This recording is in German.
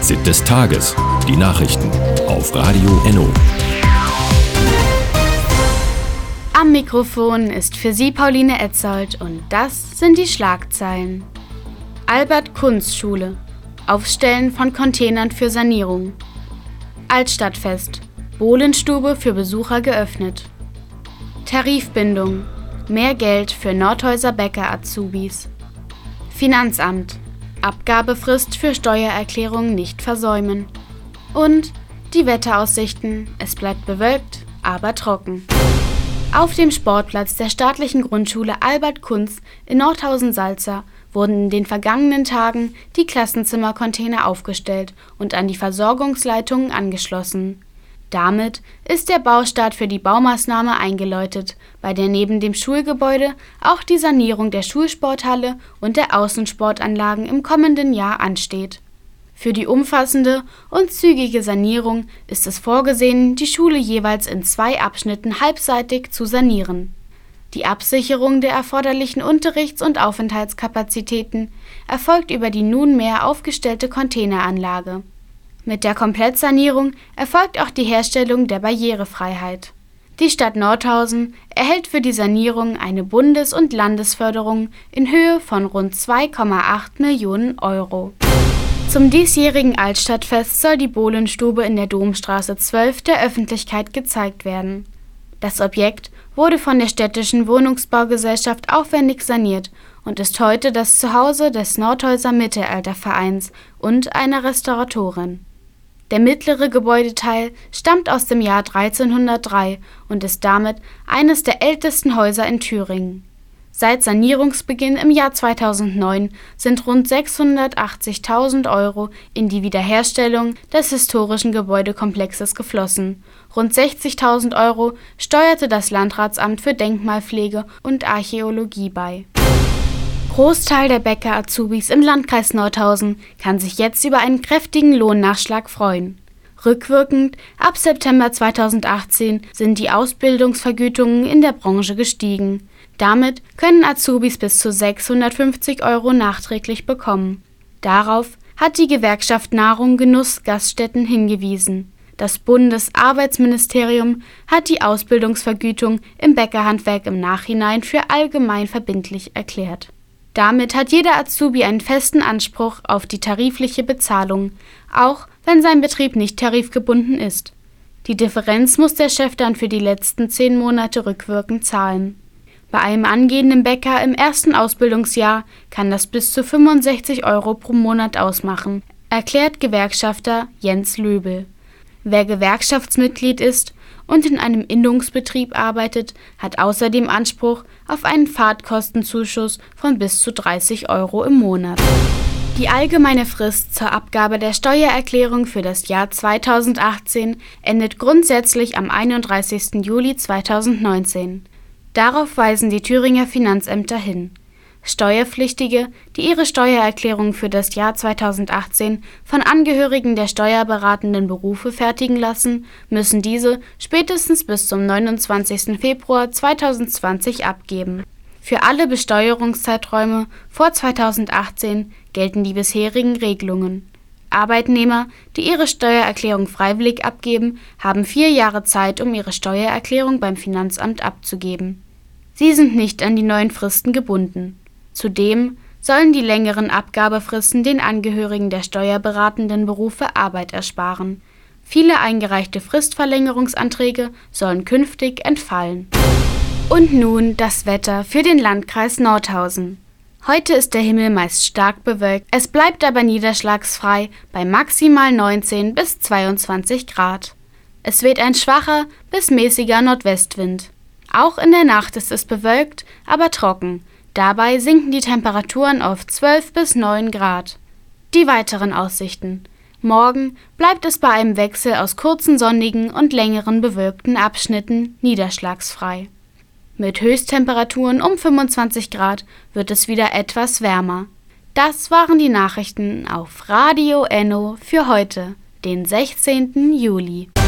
Fazit des Tages. Die Nachrichten auf Radio Enno. Am Mikrofon ist für Sie Pauline Etzold und das sind die Schlagzeilen. Albert-Kunz-Schule. Aufstellen von Containern für Sanierung. Altstadtfest. Bohlenstube für Besucher geöffnet. Tarifbindung. Mehr Geld für Nordhäuser Bäcker-Azubis. Finanzamt. Abgabefrist für Steuererklärung nicht versäumen. Und die Wetteraussichten. Es bleibt bewölkt, aber trocken. Auf dem Sportplatz der staatlichen Grundschule Albert-Kunz in Nordhausen-Salza wurden in den vergangenen Tagen die Klassenzimmercontainer aufgestellt und an die Versorgungsleitungen angeschlossen. Damit ist der Baustart für die Baumaßnahme eingeläutet, bei der neben dem Schulgebäude auch die Sanierung der Schulsporthalle und der Außensportanlagen im kommenden Jahr ansteht. Für die umfassende und zügige Sanierung ist es vorgesehen, die Schule jeweils in 2 Abschnitten halbseitig zu sanieren. Die Absicherung der erforderlichen Unterrichts- und Aufenthaltskapazitäten erfolgt über die nunmehr aufgestellte Containeranlage. Mit der Komplettsanierung erfolgt auch die Herstellung der Barrierefreiheit. Die Stadt Nordhausen erhält für die Sanierung eine Bundes- und Landesförderung in Höhe von rund 2,8 Millionen Euro. Zum diesjährigen Altstadtfest soll die Bohlenstube in der Domstraße 12 der Öffentlichkeit gezeigt werden. Das Objekt wurde von der städtischen Wohnungsbaugesellschaft aufwendig saniert und ist heute das Zuhause des Nordhäuser Mittelaltervereins und einer Restauratorin. Der mittlere Gebäudeteil stammt aus dem Jahr 1303 und ist damit eines der ältesten Häuser in Thüringen. Seit Sanierungsbeginn im Jahr 2009 sind rund 680.000 Euro in die Wiederherstellung des historischen Gebäudekomplexes geflossen. Rund 60.000 Euro steuerte das Landratsamt für Denkmalpflege und Archäologie bei. Großteil der Bäcker-Azubis im Landkreis Nordhausen kann sich jetzt über einen kräftigen Lohnnachschlag freuen. Rückwirkend ab September 2018 sind die Ausbildungsvergütungen in der Branche gestiegen. Damit können Azubis bis zu 650 Euro nachträglich bekommen. Darauf hat die Gewerkschaft Nahrung Genuss Gaststätten hingewiesen. Das Bundesarbeitsministerium hat die Ausbildungsvergütung im Bäckerhandwerk im Nachhinein für allgemein verbindlich erklärt. Damit hat jeder Azubi einen festen Anspruch auf die tarifliche Bezahlung, auch wenn sein Betrieb nicht tarifgebunden ist. Die Differenz muss der Chef dann für die letzten 10 Monate rückwirkend zahlen. Bei einem angehenden Bäcker im ersten Ausbildungsjahr kann das bis zu 65 Euro pro Monat ausmachen, erklärt Gewerkschafter Jens Löbel. Wer Gewerkschaftsmitglied ist und in einem Innungsbetrieb arbeitet, hat außerdem Anspruch auf einen Fahrtkostenzuschuss von bis zu 30 Euro im Monat. Die allgemeine Frist zur Abgabe der Steuererklärung für das Jahr 2018 endet grundsätzlich am 31. Juli 2019. Darauf weisen die Thüringer Finanzämter hin. Steuerpflichtige, die ihre Steuererklärung für das Jahr 2018 von Angehörigen der steuerberatenden Berufe fertigen lassen, müssen diese spätestens bis zum 29. Februar 2020 abgeben. Für alle Besteuerungszeiträume vor 2018 gelten die bisherigen Regelungen. Arbeitnehmer, die ihre Steuererklärung freiwillig abgeben, haben 4 Jahre Zeit, um ihre Steuererklärung beim Finanzamt abzugeben. Sie sind nicht an die neuen Fristen gebunden. Zudem sollen die längeren Abgabefristen den Angehörigen der steuerberatenden Berufe Arbeit ersparen. Viele eingereichte Fristverlängerungsanträge sollen künftig entfallen. Und nun das Wetter für den Landkreis Nordhausen. Heute ist der Himmel meist stark bewölkt, es bleibt aber niederschlagsfrei bei maximal 19 bis 22 Grad. Es weht ein schwacher bis mäßiger Nordwestwind. Auch in der Nacht ist es bewölkt, aber trocken. Dabei sinken die Temperaturen auf 12 bis 9 Grad. Die weiteren Aussichten. Morgen bleibt es bei einem Wechsel aus kurzen sonnigen und längeren bewölkten Abschnitten niederschlagsfrei. Mit Höchsttemperaturen um 25 Grad wird es wieder etwas wärmer. Das waren die Nachrichten auf Radio Enno für heute, den 16. Juli.